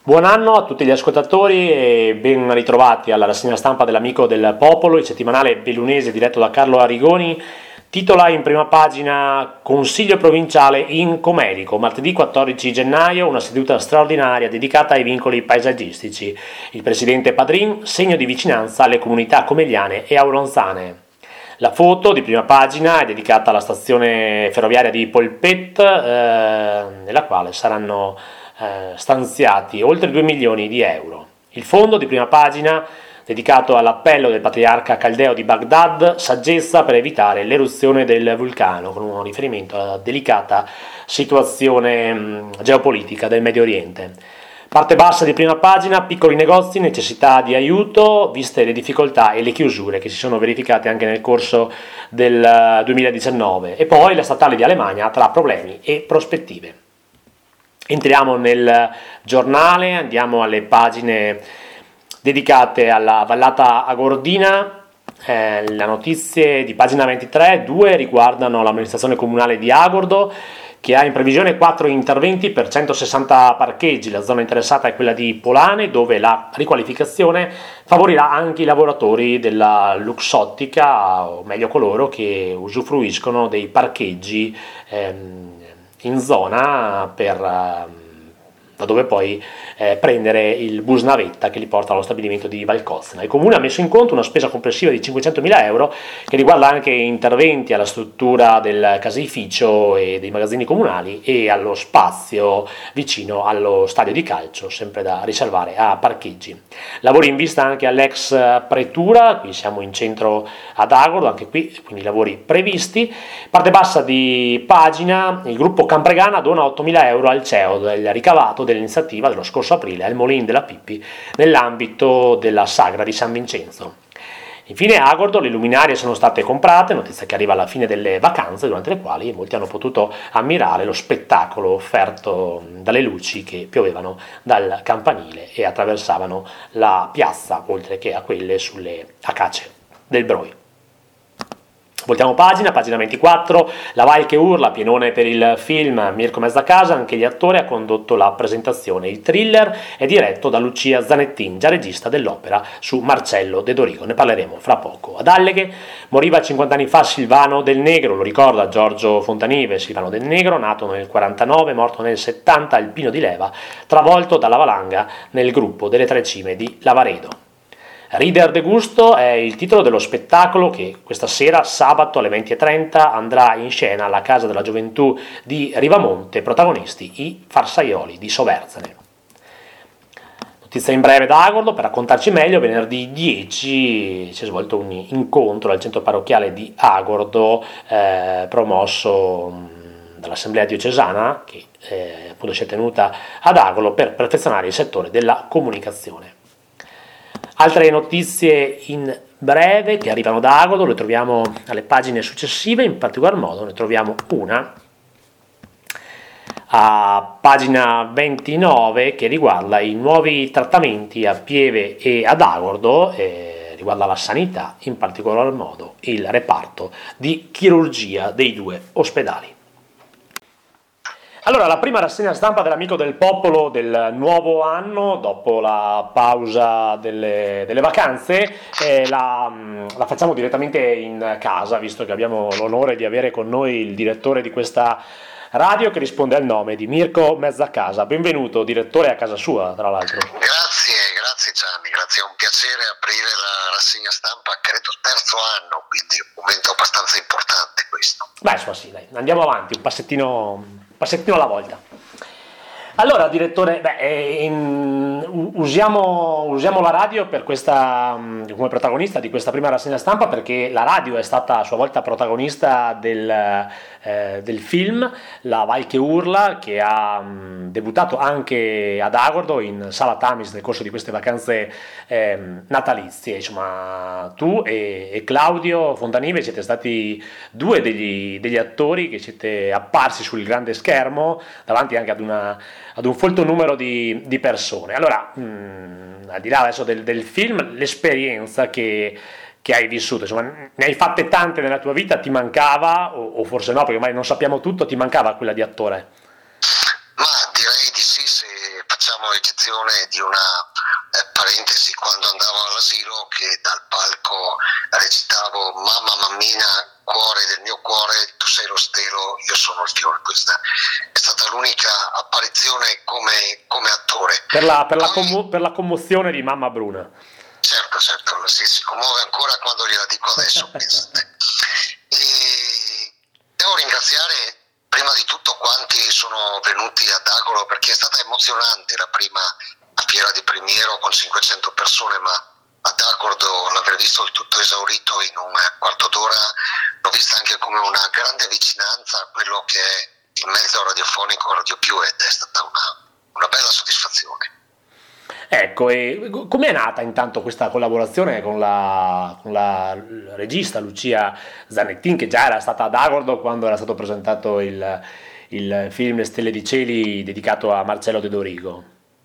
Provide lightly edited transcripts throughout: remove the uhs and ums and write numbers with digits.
Buon anno a tutti gli ascoltatori e ben ritrovati alla rassegna stampa dell'Amico del Popolo, il settimanale bellunese diretto da Carlo Arrigoni. Titola in prima pagina Consiglio provinciale in Comerico, martedì 14 gennaio, una seduta straordinaria dedicata ai vincoli paesaggistici. Il presidente Padrin, segno di vicinanza alle comunità comeliane e auronzane. La foto di prima pagina è dedicata alla stazione ferroviaria di Polpet, nella quale saranno stanziati oltre 2 milioni di euro. Il fondo di prima pagina dedicato all'appello del patriarca caldeo di Baghdad, saggezza per evitare l'eruzione del vulcano, con un riferimento alla delicata situazione geopolitica del Medio Oriente. Parte bassa di prima pagina, piccoli negozi, necessità di aiuto, viste le difficoltà e le chiusure che si sono verificate anche nel corso del 2019. E poi la statale di Alemagna tra problemi e prospettive. Entriamo nel giornale, andiamo alle pagine dedicate alla vallata agordina. Le notizie di pagina 23, due riguardano l'amministrazione comunale di Agordo, che ha in previsione 4 interventi per 160 parcheggi. La zona interessata è quella di Polane, dove la riqualificazione favorirà anche i lavoratori della Luxottica, o meglio coloro che usufruiscono dei parcheggi in zona da dove poi prendere il bus navetta che li porta allo stabilimento di Valcozzana. Il Comune ha messo in conto una spesa complessiva di 500.000 euro che riguarda anche interventi alla struttura del caseificio e dei magazzini comunali e allo spazio vicino allo stadio di calcio, sempre da riservare a parcheggi. Lavori in vista anche all'ex pretura, qui siamo in centro ad Agordo, anche qui quindi lavori previsti. Parte bassa di pagina, il gruppo Campregana dona 8.000 euro al CEO del ricavato dell'iniziativa dello scorso aprile al Molin della Pippi nell'ambito della sagra di San Vincenzo. Infine a Agordo le luminarie sono state comprate, notizia che arriva alla fine delle vacanze, durante le quali molti hanno potuto ammirare lo spettacolo offerto dalle luci che piovevano dal campanile e attraversavano la piazza, oltre che a quelle sulle acace del Broi. Voltiamo pagina 24, La Vai che urla, pienone per il film Mirko Mezzacasa, anche gli attori ha condotto la presentazione. Il thriller è diretto da Lucia Zanettin, già regista dell'opera su Marcello De Dorigo, ne parleremo fra poco. Ad Alleghe moriva 50 anni fa Silvano Del Negro, lo ricorda Giorgio Fontanive. Silvano Del Negro, nato nel 49, morto nel 70 al Pino di Leva, travolto dalla valanga nel gruppo delle Tre Cime di Lavaredo. Rider de Gusto è il titolo dello spettacolo che questa sera, sabato alle 20.30, andrà in scena alla Casa della Gioventù di Rivamonte, protagonisti i Farsaioli di Soverzane. Notizia in breve da Agordo, per raccontarci meglio, venerdì 10 si è svolto un incontro al centro parrocchiale di Agordo, promosso dall'Assemblea diocesana, che appunto si è tenuta ad Agordo per perfezionare il settore della comunicazione. Altre notizie in breve che arrivano da Agordo le troviamo alle pagine successive, in particolar modo ne troviamo una a pagina 29 che riguarda i nuovi trattamenti a Pieve e ad Agordo, riguarda la sanità, in particolar modo il reparto di chirurgia dei due ospedali. Allora, la prima rassegna stampa dell'Amico del Popolo del nuovo anno, dopo la pausa delle vacanze, la facciamo direttamente in casa, visto che abbiamo l'onore di avere con noi il direttore di questa radio che risponde al nome di Mirko Mezzacasa. Benvenuto, direttore, a casa sua, tra l'altro. Grazie Gianni, grazie, è un piacere aprire la rassegna stampa, credo terzo anno, quindi è un momento abbastanza importante questo. Beh, insomma sì, dai, andiamo avanti, un passettino alla volta. Allora, direttore, usiamo la radio per questa, come protagonista di questa prima rassegna stampa, perché la radio è stata a sua volta protagonista del film La Vai che urla, che ha debuttato anche ad Agordo in Sala Tamis nel corso di queste vacanze natalizie. Insomma, tu e Claudio Fontanive siete stati due degli attori che siete apparsi sul grande schermo davanti anche ad un folto numero di persone. Allora, al di là adesso del film, l'esperienza che hai vissuto, insomma, ne hai fatte tante nella tua vita, ti mancava, o forse no, perché ormai non sappiamo tutto, ti mancava quella di attore? Ma direi di sì, se facciamo eccezione di una parentesi quando andavo all'asilo, che dal palco recitavo mamma mammina, cuore del mio cuore, tu sei lo stelo, io sono il fiore. Questa è stata l'unica apparizione come attore. Per la commozione di mamma Bruna. Certo, si commuove ancora quando gliela dico adesso, pensate. E devo ringraziare prima di tutto quanti sono venuti ad Agoro, perché è stata emozionante la prima fiera di Primiero con 500 persone, ma ad Agordo l'aver visto il tutto esaurito in un quarto d'ora l'ho vista anche come una grande vicinanza a quello che è il mezzo radiofonico Radio Più, ed è stata una bella soddisfazione. Ecco, e com'è nata intanto questa collaborazione con la regista Lucia Zanettin, che già era stata ad Agordo quando era stato presentato il film Le Stelle di Cieli dedicato a Marcello De Dorigo?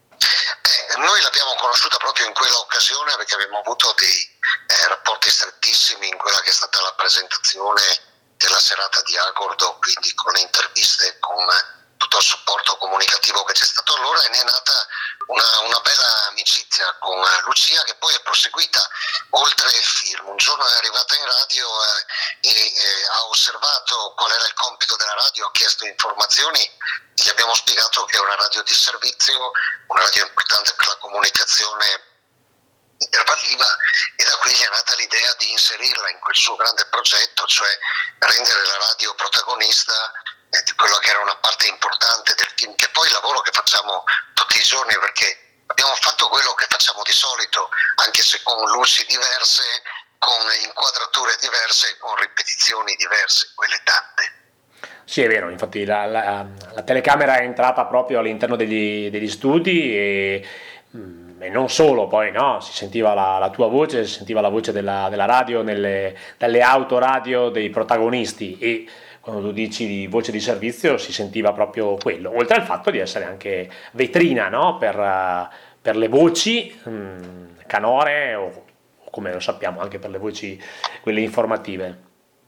Noi l'abbiamo conosciuta proprio in quella occasione, perché abbiamo avuto dei rapporti strettissimi in quella che è stata la presentazione della serata di Agordo, quindi con le interviste, con tutto il supporto comunicativo che c'è stato allora, e ne è nata una bella amicizia con Lucia, che poi è proseguita oltre il film. Un giorno è arrivata in radio e ha osservato qual era il compito della radio, ha chiesto informazioni, gli abbiamo spiegato che è una radio di servizio, una radio importante per la comunicazione intervalliva, e da qui gli è nata l'idea di inserirla in quel suo grande progetto, cioè rendere la radio protagonista di quello che era una parte importante del film, che è poi il lavoro che facciamo tutti i giorni, perché abbiamo fatto quello che facciamo di solito, anche se con luci diverse, con inquadrature diverse, con ripetizioni diverse, quelle tante. Sì, è vero, infatti la telecamera è entrata proprio all'interno degli studi e non solo, poi no, si sentiva la tua voce, si sentiva la voce della radio dalle autoradio dei protagonisti, e quando tu dici di voce di servizio si sentiva proprio quello, oltre al fatto di essere anche vetrina, no? per le voci canore o come lo sappiamo anche per le voci quelle informative.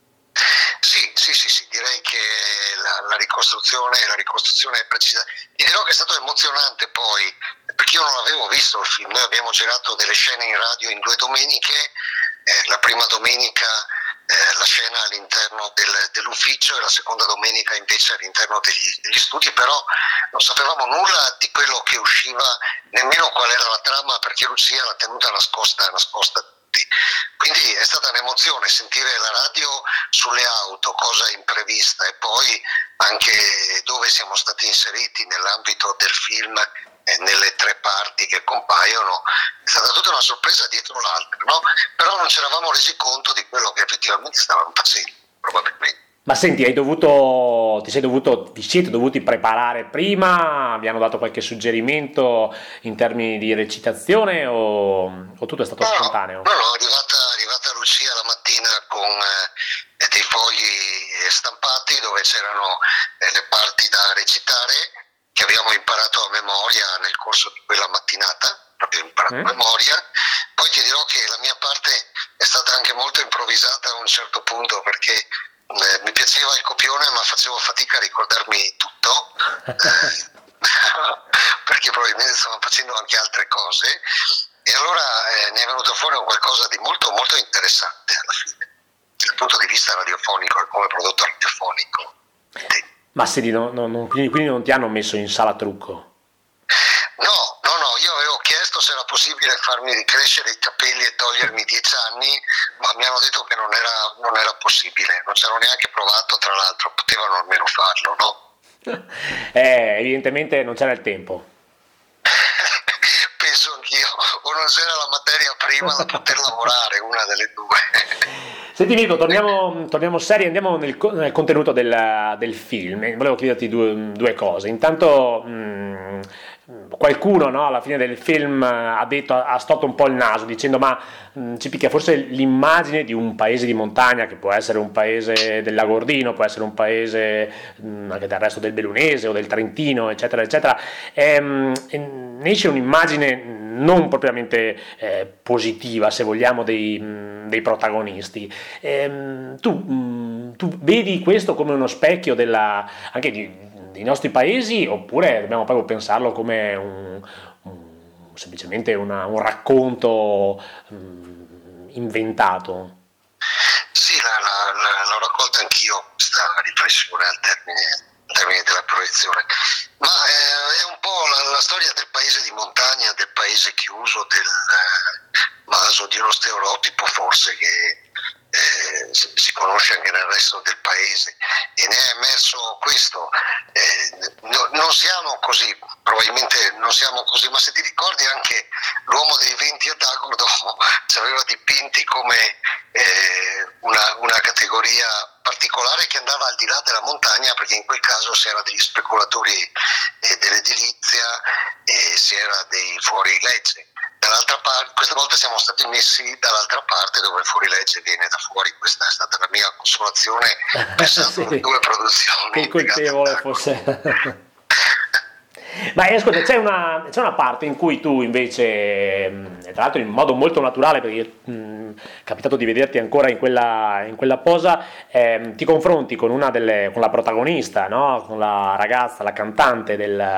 Sì, direi che la ricostruzione è precisa. Ti dirò che è stato emozionante poi, perché io non avevo visto il film. Noi abbiamo girato delle scene in radio in 2 domeniche, la prima domenica la scena all'interno dell'ufficio, e la seconda domenica invece all'interno degli studi, però non sapevamo nulla di quello che usciva, nemmeno qual era la trama, perché Lucia l'ha tenuta nascosta a tutti. Quindi è stata un'emozione sentire la radio sulle auto, cosa imprevista, e poi anche dove siamo stati inseriti nell'ambito del film, nelle 3 parti che compaiono. È stata tutta una sorpresa dietro l'altra, no? Però non ci eravamo resi conto di quello che effettivamente stavamo facendo, probabilmente. Ma senti, vi siete dovuti preparare prima? Vi hanno dato qualche suggerimento in termini di recitazione o tutto è stato spontaneo? No, è arrivata Lucia la mattina con dei fogli stampati dove c'erano le parti da recitare, che abbiamo imparato a memoria nel corso di quella mattinata, proprio imparato a memoria. Poi ti dirò che la mia parte è stata anche molto improvvisata a un certo punto, perché mi piaceva il copione, ma facevo fatica a ricordarmi tutto, perché probabilmente stavo facendo anche altre cose, e allora ne è venuto fuori qualcosa di molto molto interessante alla fine, dal punto di vista radiofonico, come prodotto radiofonico. Ma senti, quindi non ti hanno messo in sala trucco? No, io avevo chiesto se era possibile farmi ricrescere i capelli e togliermi 10 anni, ma mi hanno detto che non era possibile, non ci hanno neanche provato, tra l'altro potevano almeno farlo, no? Evidentemente non c'era il tempo. Penso anch'io, o non c'era la materia prima da poter lavorare, una delle due. Senti Mirko, torniamo seri, andiamo nel contenuto del film. Volevo chiederti due cose. Intanto qualcuno, no, alla fine del film ha storto un po' il naso dicendo ma ci picchia forse l'immagine di un paese di montagna, che può essere un paese del Lagordino, può essere un paese anche del resto del Bellunese o del Trentino, eccetera eccetera, ne esce un'immagine non propriamente positiva, se vogliamo, dei protagonisti. Tu vedi questo come uno specchio anche dei nostri paesi, oppure dobbiamo proprio pensarlo come semplicemente un racconto inventato? Sì, l'ho raccolta anch'io questa riflessione al termine della proiezione, ma è un po' la storia del paese di montagna, del paese chiuso, del maso di uno stereotipo forse che si conosce anche nel resto del paese, e ne è emerso questo. Non siamo così, probabilmente non siamo così, ma se ti ricordi anche l'uomo dei venti ad Agordo ci aveva dipinti come una categoria particolare che andava al di là della montagna, perché in quel caso si era degli speculatori dell'edilizia e si era dei fuorilegge. Dall'altra parte, questa volta siamo stati messi dall'altra parte, dove il fuorilegge viene da fuori. Questa è stata la mia consolazione pensando alle due produzioni. Che colpevole fosse. Ma ascolta, c'è una parte in cui tu invece, tra l'altro in modo molto naturale, perché è capitato di vederti ancora in quella posa, ti confronti con con la protagonista, no? Con la ragazza, la cantante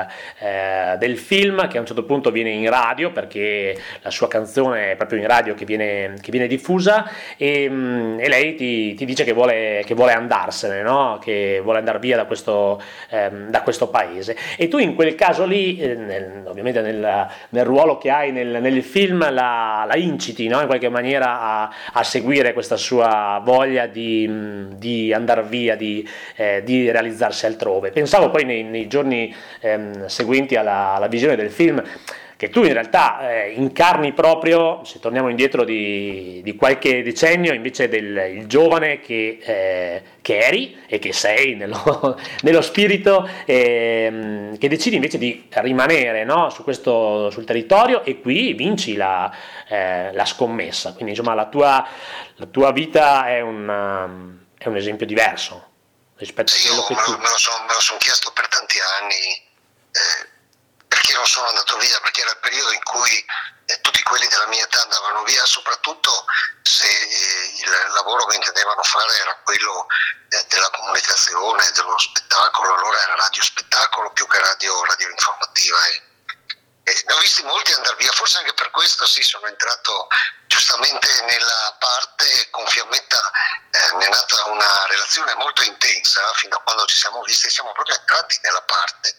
del film, che a un certo punto viene in radio, perché la sua canzone è proprio in radio che viene diffusa, e lei ti dice che vuole andarsene, no? Che vuole andare via da questo paese, e tu in quel caso lì, ovviamente nel ruolo che hai nel film, la inciti, no? In qualche maniera a seguire questa sua voglia di andare via, di realizzarsi altrove. Pensavo poi nei giorni seguenti alla visione del film che tu in realtà incarni proprio, se torniamo indietro di qualche decennio, invece il giovane che eri e che sei nello spirito, che decidi invece di rimanere, no, sul territorio, e qui vinci la scommessa. Quindi insomma la tua vita è un esempio diverso rispetto a quello che tu... Me lo son chiesto per tanti anni, perché non sono andato via, perché era il periodo in cui tutti quelli della mia età andavano via, soprattutto se il lavoro che intendevano fare era quello della comunicazione, dello spettacolo. Allora era radio spettacolo più che radio informativa, e ne ho visti molti andare via, forse anche per questo sono entrato giustamente nella parte. Con Fiammetta ne è nata una relazione molto intensa, fino a quando ci siamo visti, siamo proprio entrati nella parte.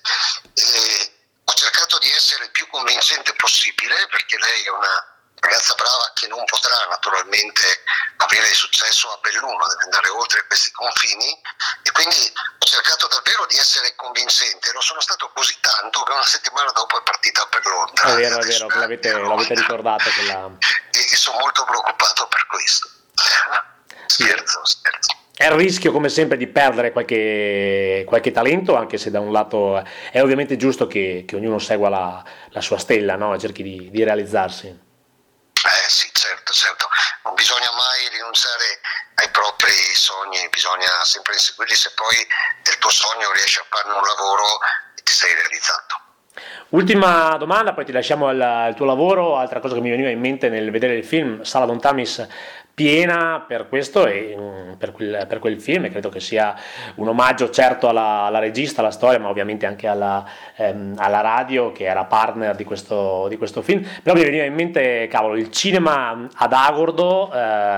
Ho cercato di essere il più convincente possibile, perché lei è una ragazza brava che non potrà naturalmente avere successo a Belluno, deve andare oltre questi confini, e quindi ho cercato davvero di essere convincente. Lo sono stato così tanto che una settimana dopo è partita per Londra. È vero, l'avete ricordato e sono molto preoccupato per questo. Scherzo. È il rischio, come sempre, di perdere qualche talento, anche se da un lato è ovviamente giusto che ognuno segua la sua stella, no? E cerchi di realizzarsi. Sì, certo. Non bisogna mai rinunciare ai propri sogni, bisogna sempre inseguirli, se poi del tuo sogno riesci a farne un lavoro e ti sei realizzato. Ultima domanda, poi ti lasciamo al tuo lavoro. Altra cosa che mi veniva in mente nel vedere il film, Sala Don Tamis piena per questo e per quel film, e credo che sia un omaggio certo alla regista, alla storia, ma ovviamente anche alla radio, che era partner di questo film. Però mi veniva in mente, cavolo, il cinema ad Agordo,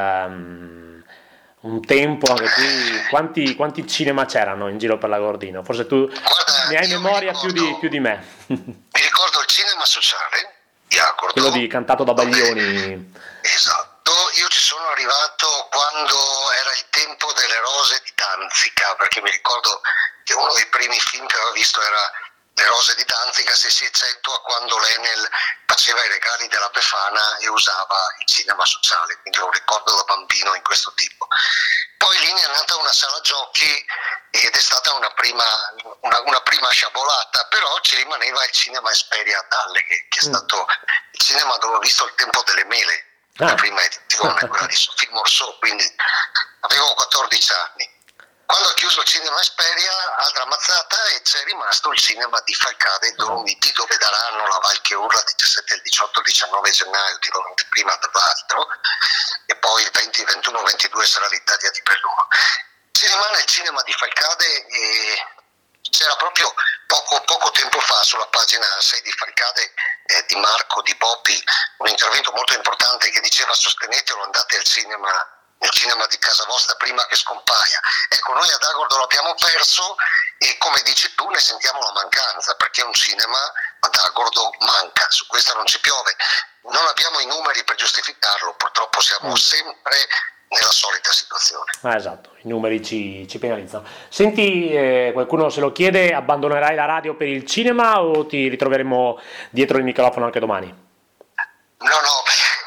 un tempo anche qui, quanti cinema c'erano in giro per l'Agordino? Forse tu ne hai memoria più di me. Mi ricordo il cinema sociale di Agordo, quello cantato da Baglioni. Esatto. Io ci sono arrivato quando era il tempo delle rose di Danzica, perché mi ricordo che uno dei primi film che avevo visto era Le rose di Danzica, se si eccetua quando l'Enel faceva i regali della Befana e usava il cinema sociale, quindi lo ricordo da bambino in questo tipo. Poi lì ne è nata una sala giochi ed è stata una prima sciabolata, però ci rimaneva il cinema Esperia a Dalle, che è stato il cinema dove ho visto Il tempo delle mele, la prima edizione, quella di Sophie Morceau, quindi avevo 14 anni. Quando ho chiuso il cinema Esperia, altra mazzata, e c'è rimasto il cinema di Falcade e Dolomiti, dove daranno La Val che urla 17, il 18, il 19 gennaio di 90, prima dall'altro, e poi il 20, 21, 22 sarà l'Italia di Belluno. Ci rimane il cinema di Falcade, e C'era proprio poco tempo fa sulla pagina 6 di Falcade di Marco Di Boppi un intervento molto importante che diceva: sostenetelo, andate al cinema, nel cinema di casa vostra prima che scompaia. Ecco, noi ad Agordo l'abbiamo perso e, come dici tu, ne sentiamo la mancanza, perché un cinema ad Agordo manca, su questo non ci piove. Non abbiamo i numeri per giustificarlo, purtroppo siamo sempre nella solita situazione. Esatto, i numeri ci penalizzano. Senti, qualcuno se lo chiede, abbandonerai la radio per il cinema o ti ritroveremo dietro il microfono anche domani? No,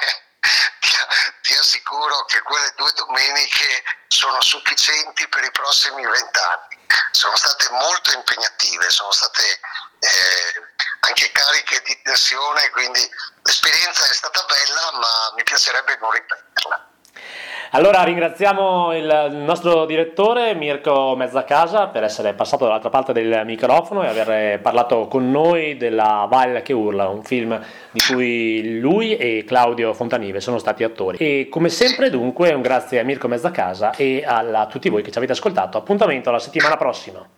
ti assicuro che quelle 2 domeniche sono sufficienti per i prossimi 20 anni. Sono state molto impegnative, sono state anche cariche di tensione, quindi l'esperienza è stata bella, ma mi piacerebbe non ripeterla. Allora ringraziamo il nostro direttore Mirko Mezzacasa per essere passato dall'altra parte del microfono e aver parlato con noi della Valle che urla, un film di cui lui e Claudio Fontanive sono stati attori. E come sempre dunque un grazie a Mirko Mezzacasa e a tutti voi che ci avete ascoltato. Appuntamento alla settimana prossima.